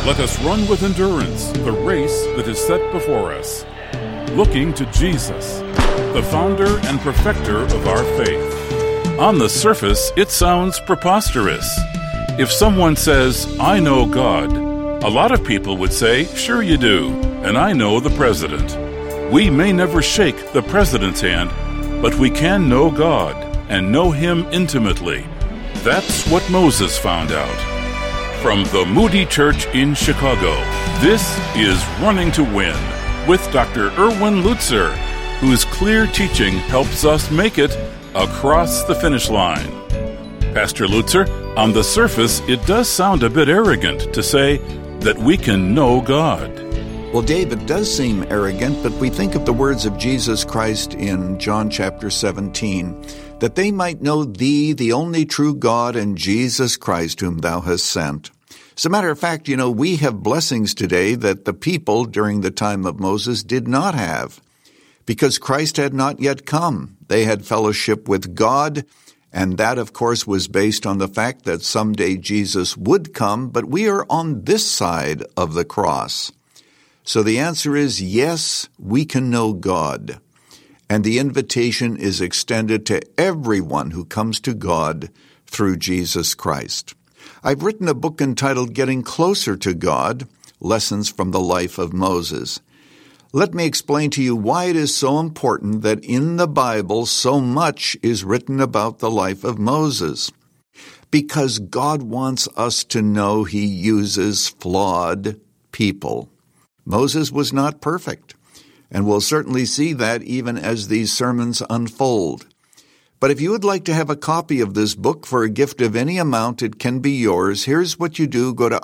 Let us run with endurance the race that is set before us, looking to Jesus, the founder and perfecter of our faith. On the surface, it sounds preposterous. If someone says, "I know God," a lot of people would say, "Sure you do, and I know the president." We may never shake the president's hand, but we can know God and know Him intimately. That's what Moses found out. From the Moody Church in Chicago, this is Running to Win with Dr. Erwin Lutzer, whose clear teaching helps us make it across the finish line. Pastor Lutzer, on the surface, it does sound a bit arrogant to say that we can know God. Well, Dave, it does seem arrogant, but we think of the words of Jesus Christ in John chapter 17, that they might know thee, the only true God, and Jesus Christ, whom thou hast sent. As a matter of fact, we have blessings today that the people during the time of Moses did not have, because Christ had not yet come. They had fellowship with God, and that, of course, was based on the fact that someday Jesus would come, but we are on this side of the cross. So the answer is yes, we can know God. And the invitation is extended to everyone who comes to God through Jesus Christ. I've written a book entitled Getting Closer to God, Lessons from the Life of Moses. Let me explain to you why it is so important that in the Bible so much is written about the life of Moses. Because God wants us to know He uses flawed people. Moses was not perfect, and we'll certainly see that even as these sermons unfold. But if you would like to have a copy of this book for a gift of any amount, it can be yours. Here's what you do. Go to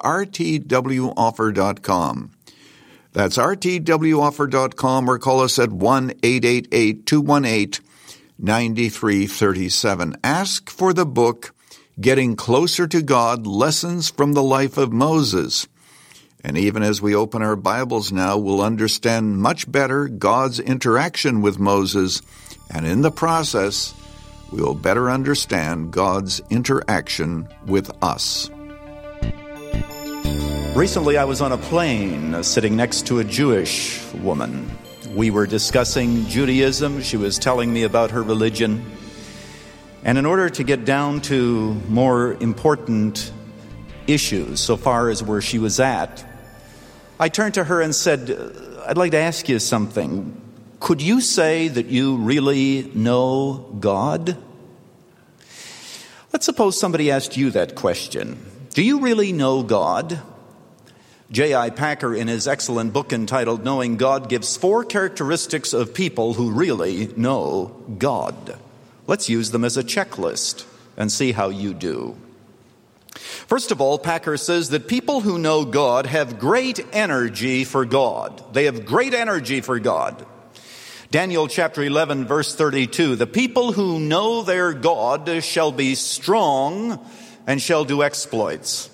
rtwoffer.com. That's rtwoffer.com, or call us at 1-888-218-9337. Ask for the book, Getting Closer to God, Lessons from the Life of Moses. And even as we open our Bibles now, we'll understand much better God's interaction with Moses, and in the process, we will better understand God's interaction with us. Recently, I was on a plane sitting next to a Jewish woman. We were discussing Judaism. She was telling me about her religion. And in order to get down to more important issues, so far as where she was at, I turned to her and said, "I'd like to ask you something. Could you say that you really know God?" Let's suppose somebody asked you that question. Do you really know God? J.I. Packer, in his excellent book entitled Knowing God, gives 4 characteristics of people who really know God. Let's use them as a checklist and see how you do. First of all, Packer says that people who know God have great energy for God. They have great energy for God. Daniel chapter 11, verse 32, the people who know their God shall be strong and shall do exploits.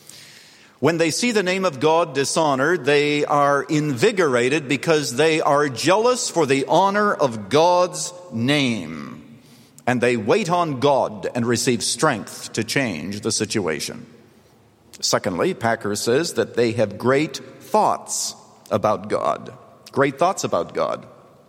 When they see the name of God dishonored, they are invigorated because they are jealous for the honor of God's name. And they wait on God and receive strength to change the situation. Secondly, Packer says that they have great thoughts about God. Great thoughts about God.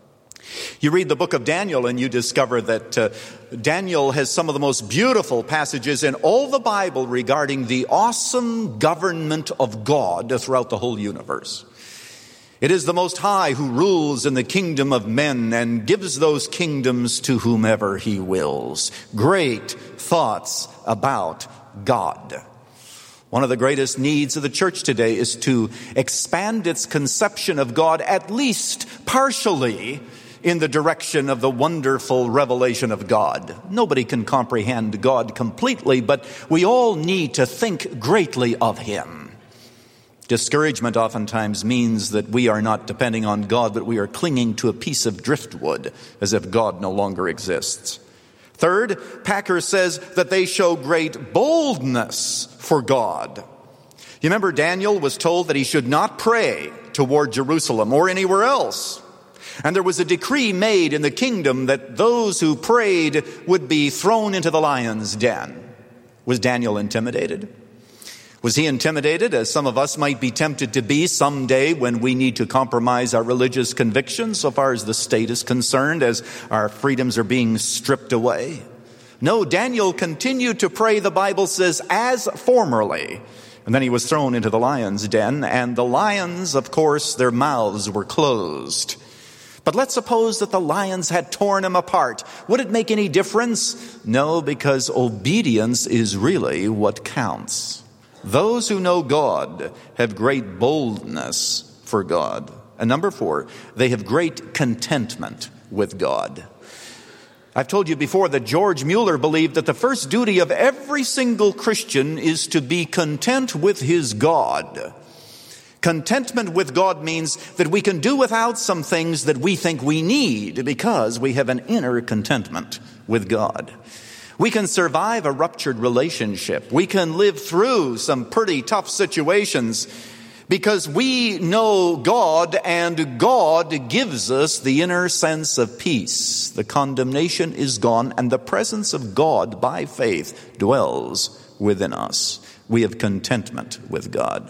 You read the book of Daniel and you discover that Daniel has some of the most beautiful passages in all the Bible regarding the awesome government of God throughout the whole universe. It is the Most High who rules in the kingdom of men and gives those kingdoms to whomever He wills. Great thoughts about God. One of the greatest needs of the church today is to expand its conception of God, at least partially, in the direction of the wonderful revelation of God. Nobody can comprehend God completely, but we all need to think greatly of Him. Discouragement oftentimes means that we are not depending on God, but we are clinging to a piece of driftwood as if God no longer exists. Third, Packer says that they show great boldness for God. You remember Daniel was told that he should not pray toward Jerusalem or anywhere else. And there was a decree made in the kingdom that those who prayed would be thrown into the lion's den. Was Daniel intimidated? Was he intimidated, as some of us might be tempted to be someday when we need to compromise our religious convictions so far as the state is concerned, as our freedoms are being stripped away? No, Daniel continued to pray, the Bible says, as formerly. And then he was thrown into the lion's den, and the lions, of course, their mouths were closed. But let's suppose that the lions had torn him apart. Would it make any difference? No, because obedience is really what counts. Those who know God have great boldness for God. And number 4, they have great contentment with God. I've told you before that George Mueller believed that the first duty of every single Christian is to be content with his God. Contentment with God means that we can do without some things that we think we need because we have an inner contentment with God. We can survive a ruptured relationship. We can live through some pretty tough situations because we know God, and God gives us the inner sense of peace. The condemnation is gone, and the presence of God by faith dwells within us. We have contentment with God.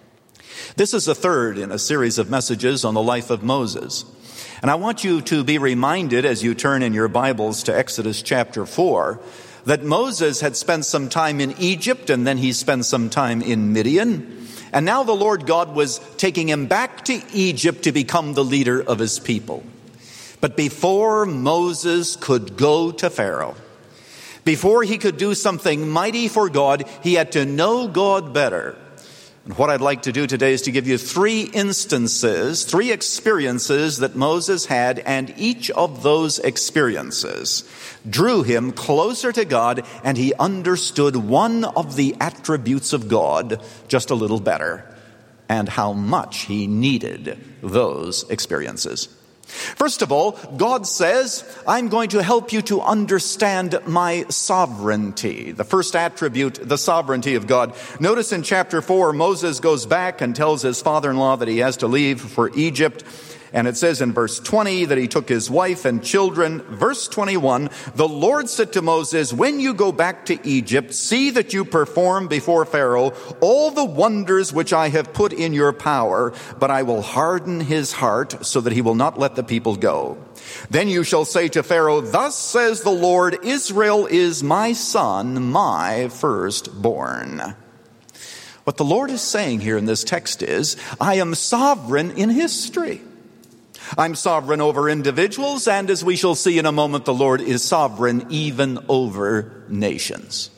This is the third in a series of messages on the life of Moses. And I want you to be reminded as you turn in your Bibles to Exodus chapter 4 that Moses had spent some time in Egypt, and then he spent some time in Midian. And now the Lord God was taking him back to Egypt to become the leader of his people. But before Moses could go to Pharaoh, before he could do something mighty for God, he had to know God better. And what I'd like to do today is to give you 3 instances, 3 experiences that Moses had, and each of those experiences drew him closer to God, and he understood one of the attributes of God just a little better, and how much he needed those experiences. First of all, God says, I'm going to help you to understand my sovereignty. The first attribute, the sovereignty of God. Notice in chapter 4, Moses goes back and tells his father-in-law that he has to leave for Egypt. And it says in verse 20 that he took his wife and children. Verse 21, the Lord said to Moses, when you go back to Egypt, see that you perform before Pharaoh all the wonders which I have put in your power, but I will harden his heart so that he will not let the people go. Then you shall say to Pharaoh, thus says the Lord, Israel is my son, my firstborn. What the Lord is saying here in this text is, I am sovereign in history. I'm sovereign over individuals, and as we shall see in a moment, the Lord is sovereign even over nations.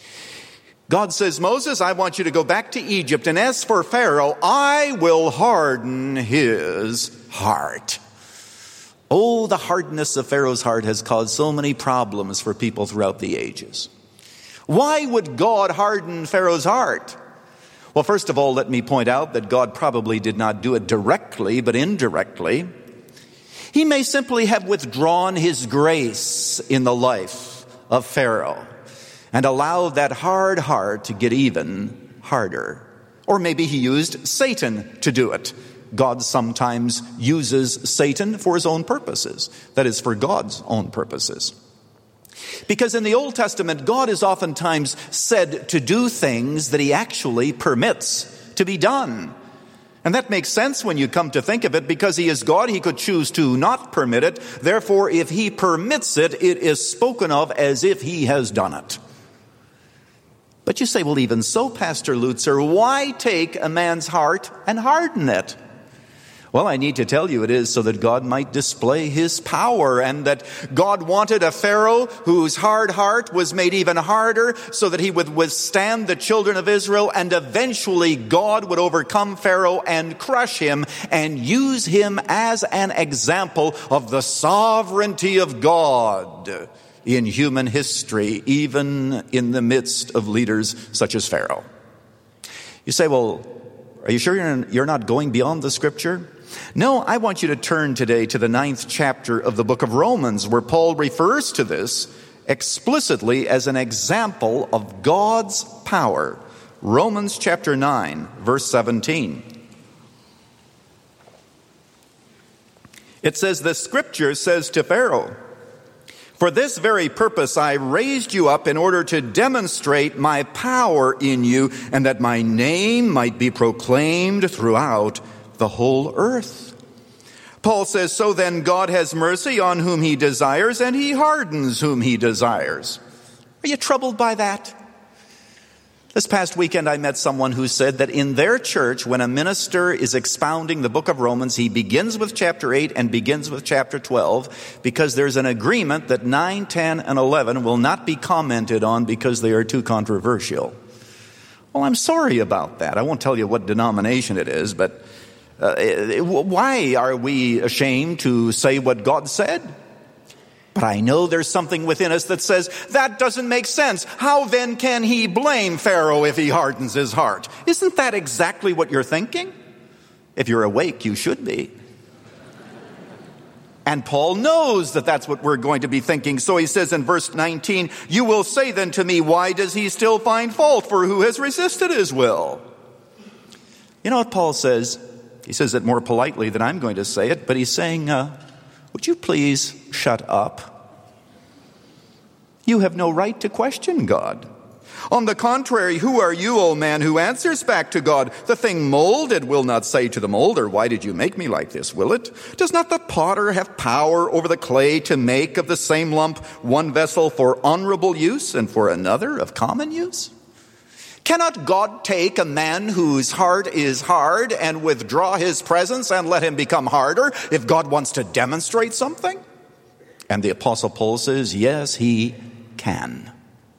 God says, Moses, I want you to go back to Egypt, and as for Pharaoh, I will harden his heart. Oh, the hardness of Pharaoh's heart has caused so many problems for people throughout the ages. Why would God harden Pharaoh's heart? Well, first of all, let me point out that God probably did not do it directly, but indirectly. He may simply have withdrawn his grace in the life of Pharaoh and allowed that hard heart to get even harder. Or maybe he used Satan to do it. God sometimes uses Satan for his own purposes. That is, for God's own purposes. Because in the Old Testament, God is oftentimes said to do things that he actually permits to be done. And that makes sense when you come to think of it, because he is God, he could choose to not permit it. Therefore, if he permits it, it is spoken of as if he has done it. But you say, well, even so, Pastor Lutzer, why take a man's heart and harden it? Well, I need to tell you it is so that God might display his power, and that God wanted a Pharaoh whose hard heart was made even harder so that he would withstand the children of Israel, and eventually God would overcome Pharaoh and crush him and use him as an example of the sovereignty of God in human history, even in the midst of leaders such as Pharaoh. You say, well, are you sure you're not going beyond the scripture? No, I want you to turn today to the 9th chapter of the book of Romans, where Paul refers to this explicitly as an example of God's power. Romans chapter 9, verse 17. It says, the scripture says to Pharaoh, For this very purpose I raised you up in order to demonstrate my power in you, and that my name might be proclaimed throughout the whole earth. Paul says, so then God has mercy on whom he desires, and he hardens whom he desires. Are you troubled by that? This past weekend I met someone who said that in their church, when a minister is expounding the book of Romans, he begins with chapter 8 and begins with chapter 12 because there's an agreement that 9, 10, and 11 will not be commented on because they are too controversial. Well, I'm sorry about that. I won't tell you what denomination it is, but why are we ashamed to say what God said? But I know there's something within us that says, that doesn't make sense. How then can he blame Pharaoh if he hardens his heart? Isn't that exactly what you're thinking? If you're awake, you should be. And Paul knows that that's what we're going to be thinking. So he says in verse 19, you will say then to me, why does he still find fault? For who has resisted his will? You know what Paul says? He says it more politely than I'm going to say it, but he's saying, would you please shut up? You have no right to question God. On the contrary, who are you, O man, who answers back to God? The thing molded will not say to the molder, why did you make me like this, will it? Does not the potter have power over the clay to make of the same lump one vessel for honorable use and for another of common use? Cannot God take a man whose heart is hard and withdraw his presence and let him become harder if God wants to demonstrate something? And the Apostle Paul says, yes, he can.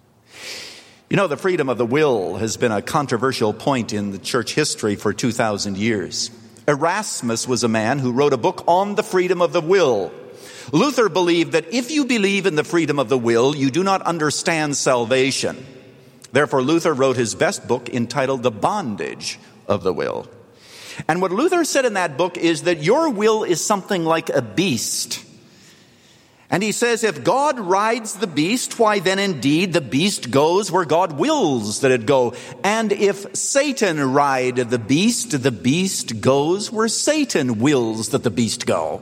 You know, the freedom of the will has been a controversial point in the church history for 2,000 years. Erasmus was a man who wrote a book on the freedom of the will. Luther believed that if you believe in the freedom of the will, you do not understand salvation. Therefore, Luther wrote his best book entitled The Bondage of the Will. And what Luther said in that book is that your will is something like a beast. And he says if God rides the beast, why then indeed the beast goes where God wills that it go. And if Satan ride the beast goes where Satan wills that the beast go.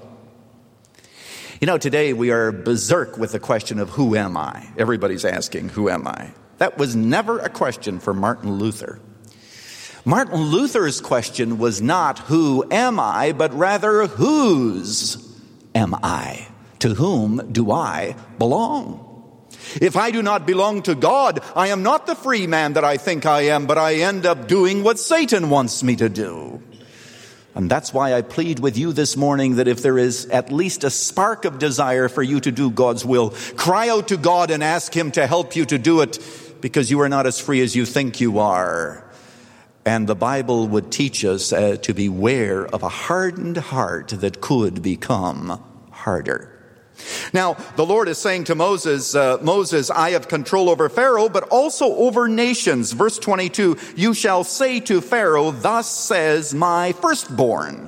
You know, today we are berserk with the question of who am I? Everybody's asking, who am I? That was never a question for Martin Luther. Martin Luther's question was not who am I, but rather whose am I? To whom do I belong? If I do not belong to God, I am not the free man that I think I am, but I end up doing what Satan wants me to do. And that's why I plead with you this morning that if there is at least a spark of desire for you to do God's will, cry out to God and ask him to help you to do it, because you are not as free as you think you are. And the Bible would teach us to beware of a hardened heart that could become harder. Now, the Lord is saying to Moses, Moses, I have control over Pharaoh, but also over nations. Verse 22, you shall say to Pharaoh, thus says my firstborn.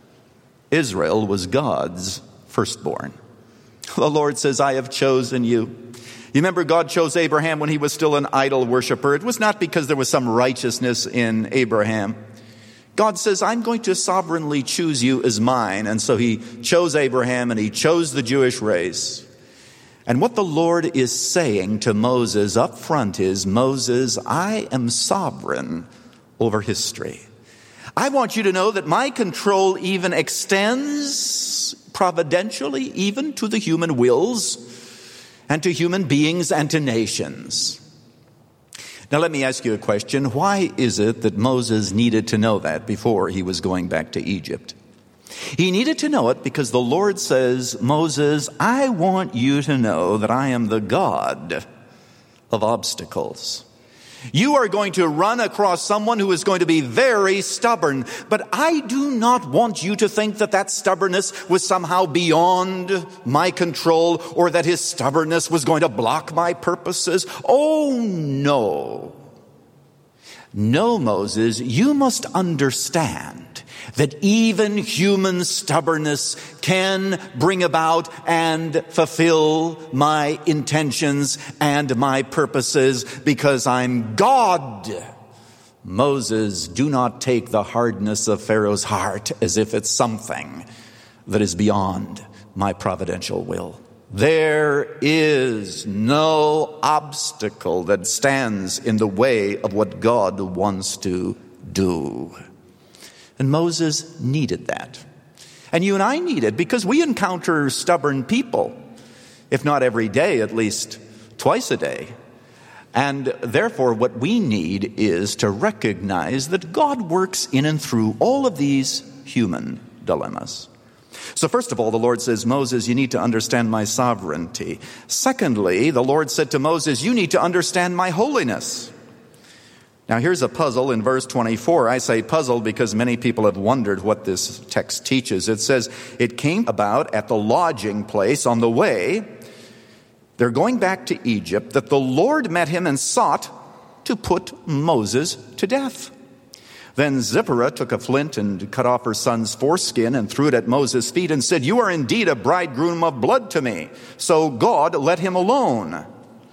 Israel was God's firstborn. The Lord says, I have chosen you. You remember God chose Abraham when he was still an idol worshiper. It was not because there was some righteousness in Abraham. God says, I'm going to sovereignly choose you as mine. And so he chose Abraham and he chose the Jewish race. And what the Lord is saying to Moses up front is, Moses, I am sovereign over history. I want you to know that my control even extends providentially even to the human wills and to human beings and to nations. Now let me ask you a question. Why is it that Moses needed to know that before he was going back to Egypt? He needed to know it because the Lord says, Moses, I want you to know that I am the God of obstacles. You are going to run across someone who is going to be very stubborn, but I do not want you to think that that stubbornness was somehow beyond my control or that his stubbornness was going to block my purposes. Oh, no. No, Moses, you must understand that even human stubbornness can bring about and fulfill my intentions and my purposes because I'm God. Moses, do not take the hardness of Pharaoh's heart as if it's something that is beyond my providential will. There is no obstacle that stands in the way of what God wants to do. And Moses needed that. And you and I need it because we encounter stubborn people, if not every day, at least twice a day. And therefore, what we need is to recognize that God works in and through all of these human dilemmas. So first of all, the Lord says, Moses, you need to understand my sovereignty. Secondly, the Lord said to Moses, you need to understand my holiness. Now here's a puzzle in verse 24. I say puzzle because many people have wondered what this text teaches. It says, it came about at the lodging place on the way. They're going back to Egypt, that the Lord met him and sought to put Moses to death. Then Zipporah took a flint and cut off her son's foreskin and threw it at Moses' feet and said, you are indeed a bridegroom of blood to me. So God let him alone.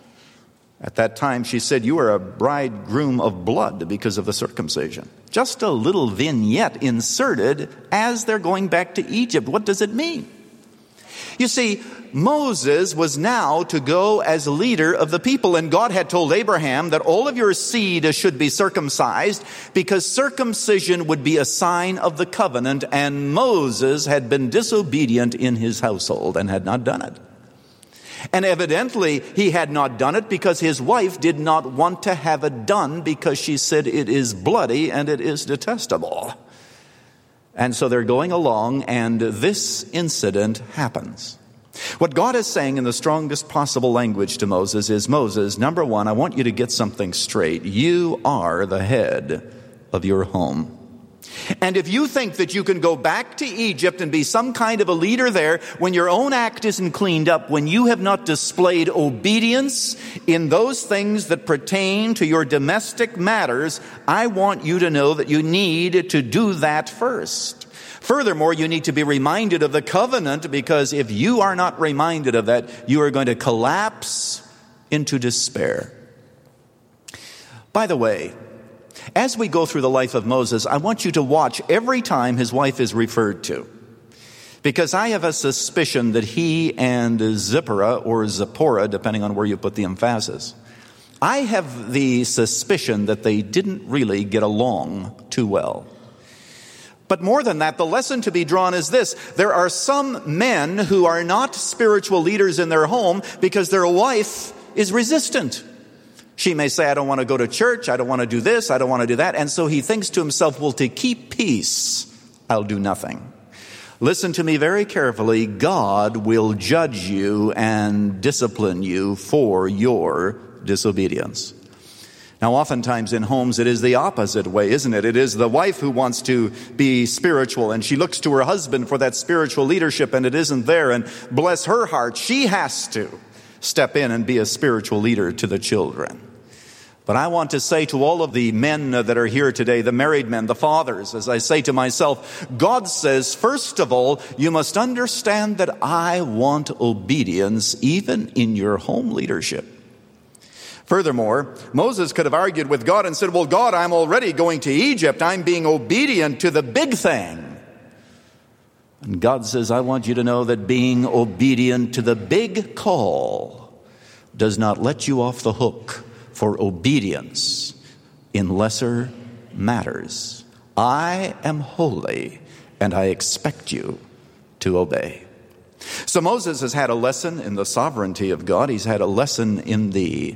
At that time she said, you are a bridegroom of blood because of the circumcision. Just a little vignette inserted as they're going back to Egypt. What does it mean? You see, Moses was now to go as leader of the people, and God had told Abraham that all of your seed should be circumcised because circumcision would be a sign of the covenant, and Moses had been disobedient in his household and had not done it. And evidently he had not done it because his wife did not want to have it done because she said it is bloody and it is detestable. And so they're going along, and this incident happens. What God is saying in the strongest possible language to Moses is, Moses, number one, I want you to get something straight. You are the head of your home. And if you think that you can go back to Egypt and be some kind of a leader there when your own act isn't cleaned up, when you have not displayed obedience in those things that pertain to your domestic matters, I want you to know that you need to do that first. Furthermore, you need to be reminded of the covenant, because if you are not reminded of that, you are going to collapse into despair. By the way, as we go through the life of Moses, I want you to watch every time his wife is referred to, because I have a suspicion that he and Zipporah, or Zipporah, depending on where you put the emphasis, I have the suspicion that they didn't really get along too well. But more than that, the lesson to be drawn is this. There are some men who are not spiritual leaders in their home because their wife is resistant. She may say, I don't want to go to church, I don't want to do this, I don't want to do that. And so he thinks to himself, well, to keep peace, I'll do nothing. Listen to me very carefully. God will judge you and discipline you for your disobedience. Now, oftentimes in homes, it is the opposite way, isn't it? It is the wife who wants to be spiritual, and she looks to her husband for that spiritual leadership, and it isn't there. And bless her heart, she has to step in and be a spiritual leader to the children. But I want to say to all of the men that are here today, the married men, the fathers, as I say to myself, God says, first of all, you must understand that I want obedience even in your home leadership. Furthermore, Moses could have argued with God and said, well, God, I'm already going to Egypt. I'm being obedient to the big thing. And God says, I want you to know that being obedient to the big call does not let you off the hook for obedience in lesser matters. I am holy, and I expect you to obey. So Moses has had a lesson in the sovereignty of God. He's had a lesson in the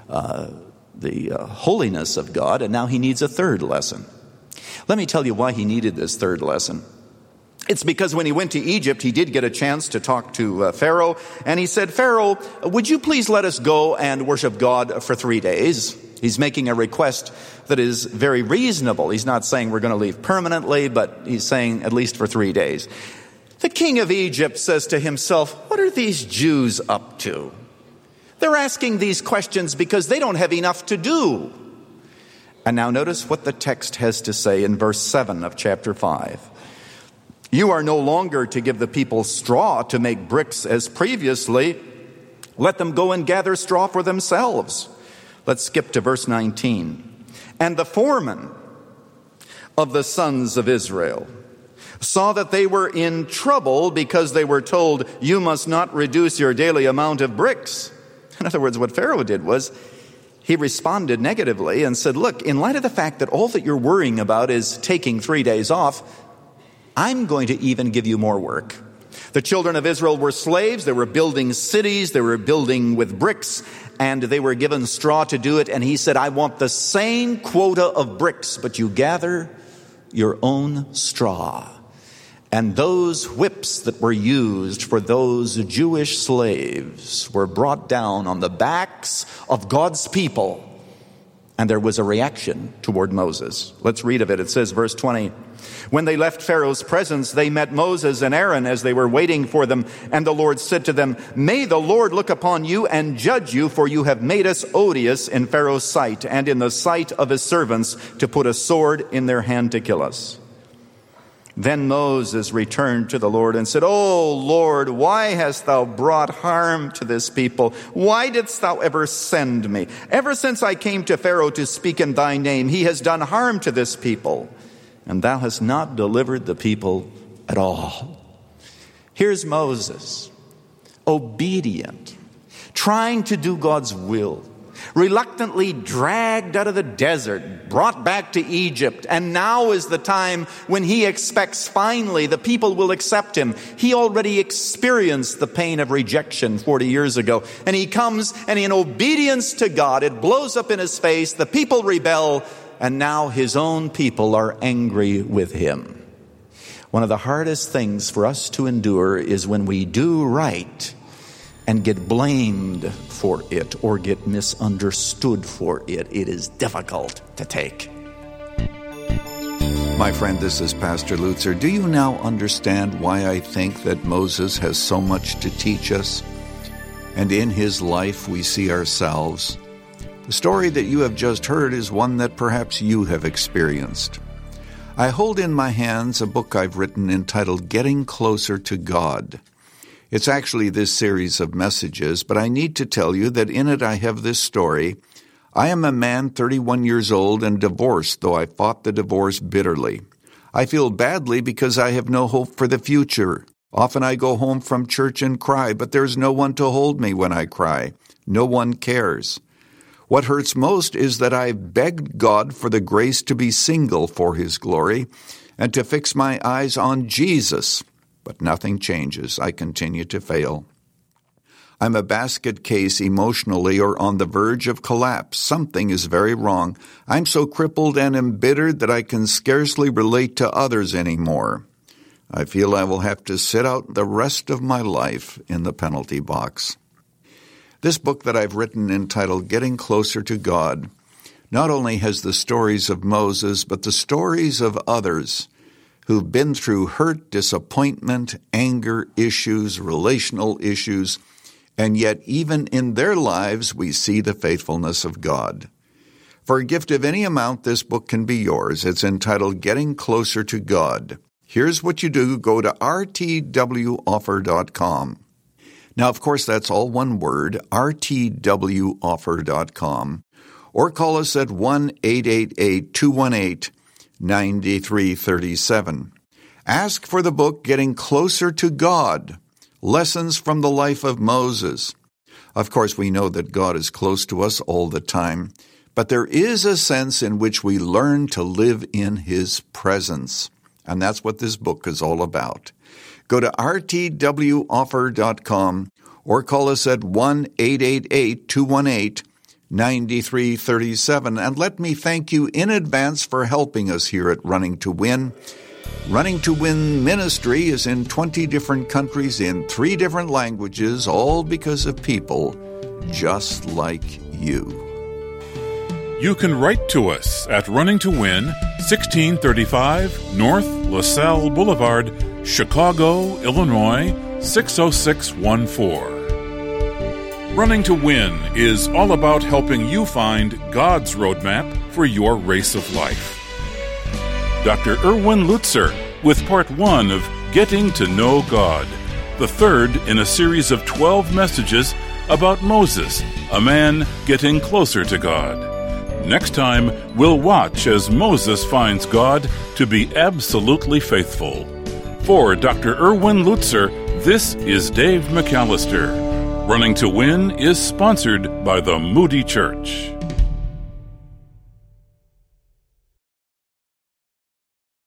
holiness of God, and now he needs a third lesson. Let me tell you why he needed this third lesson. It's because when he went to Egypt, he did get a chance to talk to Pharaoh, and he said, Pharaoh, would you please let us go and worship God for 3 days? He's making a request that is very reasonable. He's not saying we're going to leave permanently, but he's saying at least for 3 days. The king of Egypt says to himself, what are these Jews up to? They're asking these questions because they don't have enough to do. And now notice what the text has to say in verse 7 of chapter 5. You are no longer to give the people straw to make bricks as previously. Let them go and gather straw for themselves. Let's skip to verse 19. And the foreman of the sons of Israel, saw that they were in trouble because they were told, you must not reduce your daily amount of bricks. In other words, what Pharaoh did was he responded negatively and said, look, in light of the fact that all that you're worrying about is taking 3 days off, I'm going to even give you more work. The children of Israel were slaves. They were building cities. They were building with bricks, and they were given straw to do it. And he said, I want the same quota of bricks, but you gather your own straw. And those whips that were used for those Jewish slaves were brought down on the backs of God's people. And there was a reaction toward Moses. Let's read of it. It says, verse 20, when they left Pharaoh's presence, they met Moses and Aaron as they were waiting for them. And the Lord said to them, may the Lord look upon you and judge you, for you have made us odious in Pharaoh's sight and in the sight of his servants, to put a sword in their hand to kill us. Then Moses returned to the Lord and said, O Lord, why hast thou brought harm to this people? Why didst thou ever send me? Ever since I came to Pharaoh to speak in thy name, he has done harm to this people, and thou hast not delivered the people at all. Here's Moses, obedient, trying to do God's will, reluctantly dragged out of the desert, brought back to Egypt, and now is the time when he expects finally the people will accept him. He already experienced the pain of rejection 40 years ago, and he comes and in obedience to God, it blows up in his face, the people rebel, and now his own people are angry with him. One of the hardest things for us to endure is when we do right and get blamed for it or get misunderstood for it. It is difficult to take. My friend, this is Pastor Lutzer. Do you now understand why I think that Moses has so much to teach us? And in his life we see ourselves. The story that you have just heard is one that perhaps you have experienced. I hold in my hands a book I've written entitled Getting Closer to God. It's actually this series of messages, but I need to tell you that in it I have this story. I am a man 31 years old and divorced, though I fought the divorce bitterly. I feel badly because I have no hope for the future. Often I go home from church and cry, but there's no one to hold me when I cry. No one cares. What hurts most is that I've begged God for the grace to be single for His glory and to fix my eyes on Jesus. But nothing changes. I continue to fail. I'm a basket case emotionally or on the verge of collapse. Something is very wrong. I'm so crippled and embittered that I can scarcely relate to others anymore. I feel I will have to sit out the rest of my life in the penalty box. This book that I've written entitled Getting Closer to God not only has the stories of Moses, but the stories of others who've been through hurt, disappointment, anger issues, relational issues, and yet even in their lives we see the faithfulness of God. For a gift of any amount, this book can be yours. It's entitled Getting Closer to God. Here's what you do. Go to rtwoffer.com. Now, of course, that's all one word, rtwoffer.com, or call us at 1-888-218-9337. Ask for the book Getting Closer to God, Lessons from the Life of Moses. Of course, we know that God is close to us all the time, but there is a sense in which we learn to live in His presence, and that's what this book is all about. Go to rtwoffer.com or call us at 1-888-218-9337. And let me thank you in advance for helping us here at Running to Win. Running to Win ministry is in 20 different countries in 3 different languages, all because of people just like you. You can write to us at Running to Win, 1635 North LaSalle Boulevard, Chicago, Illinois, 60614. Running to Win is all about helping you find God's roadmap for your race of life. Dr. Erwin Lutzer with Part 1 of Getting to Know God, the third in a series of 12 messages about Moses, a man getting closer to God. Next time, we'll watch as Moses finds God to be absolutely faithful. For Dr. Erwin Lutzer, this is Dave McAllister. Running to Win is sponsored by the Moody Church.